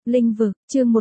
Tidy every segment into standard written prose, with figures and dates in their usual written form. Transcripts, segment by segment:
Linh vực, chương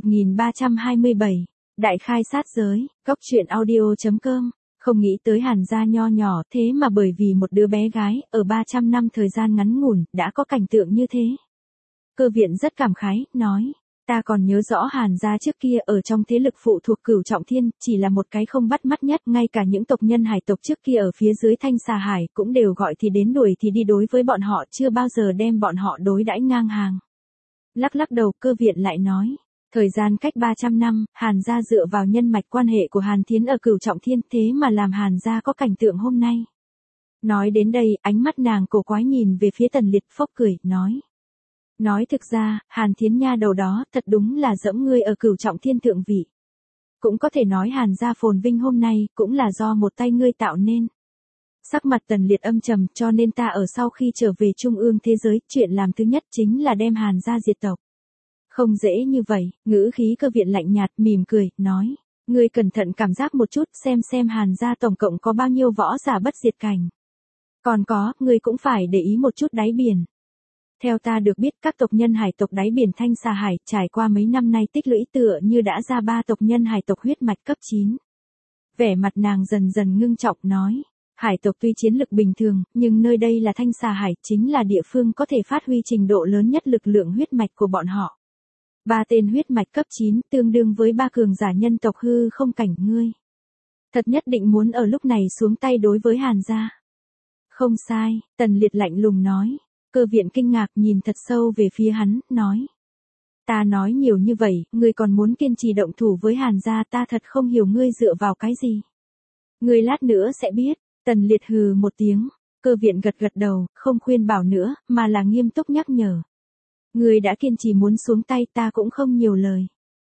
1327. Đại khai sát giới, góc truyện audio.com. Không nghĩ tới Hàn gia nho nhỏ thế mà bởi vì một đứa bé gái, ở 300 năm thời gian ngắn ngủn, đã có cảnh tượng như thế. Cơ Viện rất cảm khái, nói, ta còn nhớ rõ Hàn gia trước kia ở trong thế lực phụ thuộc Cửu Trọng Thiên, chỉ là một cái không bắt mắt nhất, ngay cả những tộc nhân hải tộc trước kia ở phía dưới Thanh Xà Hải cũng đều gọi thì đến đuổi thì đi, đối với bọn họ chưa bao giờ đem bọn họ đối đãi ngang hàng. Lắc lắc đầu, Cơ Viện lại nói, thời gian cách 300 năm, Hàn gia dựa vào nhân mạch quan hệ của Hàn Thiến ở Cửu Trọng Thiên, thế mà làm Hàn gia có cảnh tượng hôm nay. Nói đến đây, ánh mắt nàng cổ quái nhìn về phía Tần Liệt, phốc cười, nói thực ra, Hàn Thiến nha đầu đó, thật đúng là dẫm ngươi ở Cửu Trọng Thiên thượng vị. Cũng có thể nói Hàn gia phồn vinh hôm nay, cũng là do một tay ngươi tạo nên. Sắc mặt Tần Liệt âm trầm, cho nên ta ở sau khi trở về trung ương thế giới, chuyện làm thứ nhất chính là đem Hàn gia diệt tộc. Không dễ như vậy, ngữ khí Cơ Viện lạnh nhạt, mỉm cười, nói, ngươi cẩn thận cảm giác một chút, xem Hàn gia tổng cộng có bao nhiêu võ giả bất diệt cảnh. Còn có, ngươi cũng phải để ý một chút đáy biển. Theo ta được biết, các tộc nhân hải tộc đáy biển Thanh Xà Hải, trải qua mấy năm nay tích lũy tựa như đã ra 3 tộc nhân hải tộc huyết mạch cấp 9. Vẻ mặt nàng dần dần ngưng trọng, nói, hải tộc tuy chiến lực bình thường, nhưng nơi đây là Thanh Xà Hải, chính là địa phương có thể phát huy trình độ lớn nhất lực lượng huyết mạch của bọn họ. 3 tên huyết mạch cấp 9, tương đương với 3 cường giả nhân tộc hư không cảnh, ngươi thật nhất định muốn ở lúc này xuống tay đối với Hàn gia. Không sai, Tần Liệt lạnh lùng nói. Cơ Viện kinh ngạc nhìn thật sâu về phía hắn, nói, ta nói nhiều như vậy, ngươi còn muốn kiên trì động thủ với Hàn gia, ta thật không hiểu ngươi dựa vào cái gì. Ngươi lát nữa sẽ biết. Tần Liệt hừ một tiếng. Cơ Viện gật gật đầu, không khuyên bảo nữa, mà là nghiêm túc nhắc nhở. Ngươi đã kiên trì muốn xuống tay, ta cũng không nhiều lời.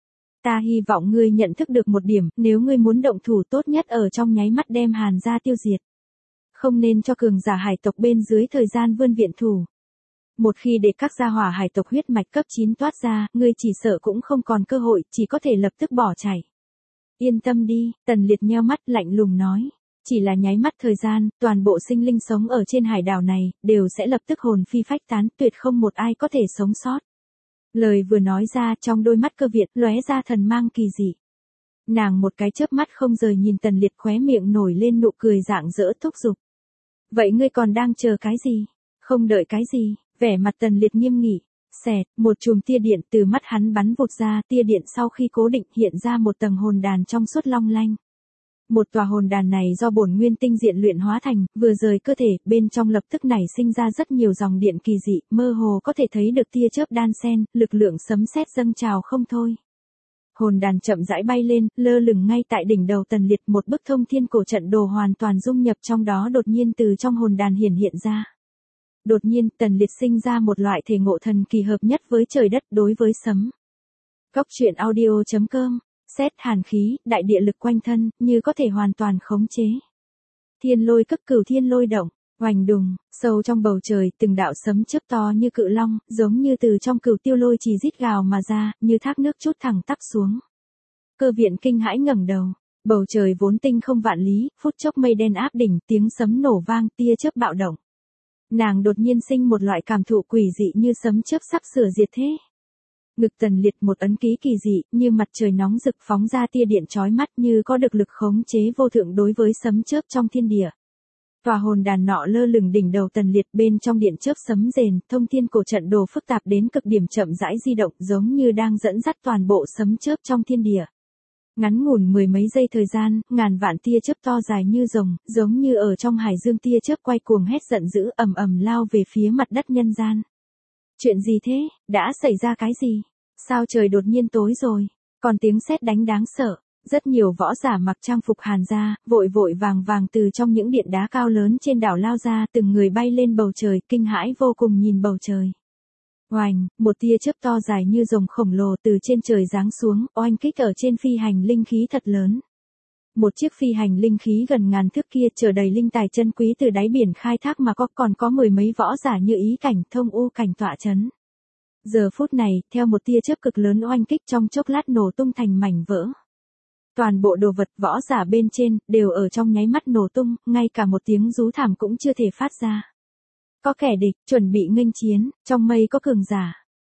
Ta hy vọng ngươi nhận thức được một điểm, nếu ngươi muốn động thủ, tốt nhất ở trong nháy mắt đem Hàn gia tiêu diệt. Không nên cho cường giả hải tộc bên dưới thời gian vươn viện thủ. Một khi để các gia hỏa hải tộc huyết mạch cấp 9 toát ra, ngươi chỉ sợ cũng không còn cơ hội, chỉ có thể lập tức bỏ chạy. Yên tâm đi, Tần Liệt nheo mắt lạnh lùng nói. Chỉ là nháy mắt thời gian, toàn bộ sinh linh sống ở trên hải đảo này, đều sẽ lập tức hồn phi phách tán, tuyệt không một ai có thể sống sót. Lời vừa nói ra, trong đôi mắt Cơ Viện lóe ra thần mang kỳ dị. Nàng một cái chớp mắt không rời nhìn Tần Liệt, khóe miệng nổi lên nụ cười rạng rỡ thúc giục. Vậy ngươi còn đang chờ cái gì? Không đợi cái gì? Vẻ mặt Tần Liệt nghiêm nghị. Xẹt, một chùm tia điện từ mắt hắn bắn vụt ra, tia điện sau khi cố định hiện ra một tầng hồn đàn trong suốt long lanh. Một tòa hồn đàn này do bổn nguyên tinh diện luyện hóa thành, vừa rời cơ thể, bên trong lập tức nảy sinh ra rất nhiều dòng điện kỳ dị, mơ hồ có thể thấy được tia chớp đan xen, lực lượng sấm sét dâng trào không thôi. Hồn đàn chậm rãi bay lên, lơ lửng ngay tại đỉnh đầu Tần Liệt, một bức thông thiên cổ trận đồ hoàn toàn dung nhập trong đó đột nhiên từ trong hồn đàn hiển hiện ra. Đột nhiên, Tần Liệt sinh ra một loại thể ngộ thần kỳ hợp nhất với trời đất đối với sấm. Góc truyện audio.com. Xét hàn khí, đại địa lực quanh thân, như có thể hoàn toàn khống chế. Thiên lôi cấp cửu thiên lôi động, oành đùng, sâu trong bầu trời, từng đạo sấm chớp to như cự long, giống như từ trong cửu tiêu lôi chỉ rít gào mà ra, như thác nước trút thẳng tắp xuống. Cơ Viện kinh hãi ngẩng đầu, bầu trời vốn tinh không vạn lý, phút chốc mây đen áp đỉnh, tiếng sấm nổ vang, tia chớp bạo động. Nàng đột nhiên sinh một loại cảm thụ quỷ dị như sấm chớp sắp sửa diệt thế. Ngực Tần Liệt một ấn ký kỳ dị, như mặt trời nóng rực phóng ra tia điện chói mắt, như có được lực khống chế vô thượng đối với sấm chớp trong thiên địa. Tòa hồn đàn nọ lơ lửng đỉnh đầu Tần Liệt, bên trong điện chớp sấm rền, thông thiên cổ trận đồ phức tạp đến cực điểm chậm rãi di động, giống như đang dẫn dắt toàn bộ sấm chớp trong thiên địa. Ngắn ngủn mười mấy giây thời gian, ngàn vạn tia chớp to dài như rồng, giống như ở trong hải dương, tia chớp quay cuồng hét giận dữ, ầm ầm lao về phía mặt đất nhân gian. Chuyện gì thế? Đã xảy ra cái gì? Sao trời đột nhiên tối rồi? Còn tiếng sét đánh đáng sợ. Rất nhiều võ giả mặc trang phục Hàn gia, vội vội vàng vàng từ trong những điện đá cao lớn trên đảo lao ra, từng người bay lên bầu trời, kinh hãi vô cùng nhìn bầu trời. Oành, một tia chớp to dài như rồng khổng lồ từ trên trời giáng xuống, oanh kích ở trên phi hành linh khí thật lớn. Một chiếc phi hành linh khí gần ngàn thước kia chở đầy linh tài chân quý từ đáy biển khai thác mà còn có mười mấy võ giả như ý cảnh, thông u cảnh tọa chấn. Giờ phút này, theo một tia chớp cực lớn oanh kích trong chốc lát nổ tung thành mảnh vỡ. Toàn bộ đồ vật võ giả bên trên, đều ở trong nháy mắt nổ tung, ngay cả một tiếng rú thảm cũng chưa thể phát ra. Có kẻ địch, chuẩn bị nghênh chiến, trong mây có cường giả.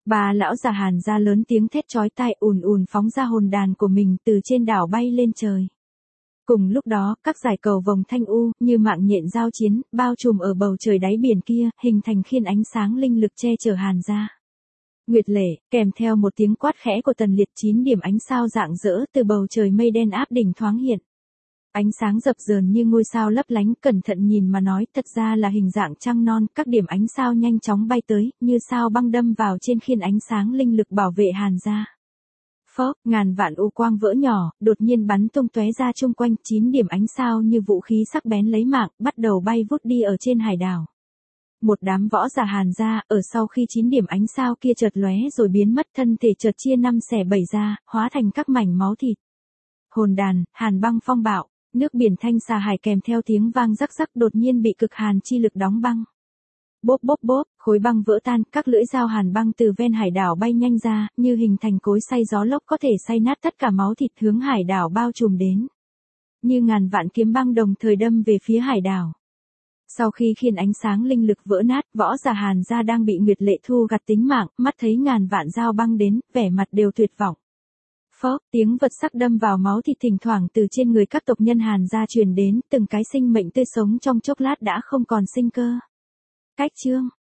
Ba lão già Hàn gia lớn tiếng thét chói tai ùn ùn phóng ra hồn đàn của mình từ trên đảo bay lên trời. Cùng lúc đó, các dải cầu vồng thanh u, như mạng nhện giao chiến, bao trùm ở bầu trời đáy biển kia, hình thành khiên ánh sáng linh lực che chở Hàn gia. Nguyệt lệ, kèm theo một tiếng quát khẽ của Tần Liệt, 9 điểm ánh sao rạng rỡ từ bầu trời mây đen áp đỉnh thoáng hiện. Ánh sáng dập dờn như ngôi sao lấp lánh, cẩn thận nhìn mà nói thật ra là hình dạng trăng non, các điểm ánh sao nhanh chóng bay tới, như sao băng đâm vào trên khiên ánh sáng linh lực bảo vệ Hàn gia. Phốc, ngàn vạn u quang vỡ nhỏ, đột nhiên bắn tung tóe ra chung quanh, 9 điểm ánh sao như vũ khí sắc bén lấy mạng, bắt đầu bay vút đi ở trên hải đảo. Một đám võ giả Hàn gia, ở sau khi 9 điểm ánh sao kia chợt lóe rồi biến mất, thân thể chợt chia 5 xẻ 7 ra, hóa thành các mảnh máu thịt. Hồn đàn, Hàn băng phong bạo, nước biển thanh xà hải kèm theo tiếng vang rắc rắc đột nhiên bị cực hàn chi lực đóng băng. Bốp bốp bốp, khối băng vỡ tan, các lưỡi dao hàn băng từ ven hải đảo bay nhanh ra, như hình thành cối xay gió lốc có thể xay nát tất cả máu thịt hướng hải đảo bao trùm đến. Như ngàn vạn kiếm băng đồng thời đâm về phía hải đảo. Sau khi khiên ánh sáng linh lực vỡ nát, võ giả Hàn gia đang bị Nguyệt Lệ thu gặt tính mạng, mắt thấy ngàn vạn dao băng đến, vẻ mặt đều tuyệt vọng. Phốc, tiếng vật sắc đâm vào máu thịt thỉnh thoảng từ trên người các tộc nhân Hàn gia truyền đến, từng cái sinh mệnh tươi sống trong chốc lát đã không còn sinh cơ. Cách chương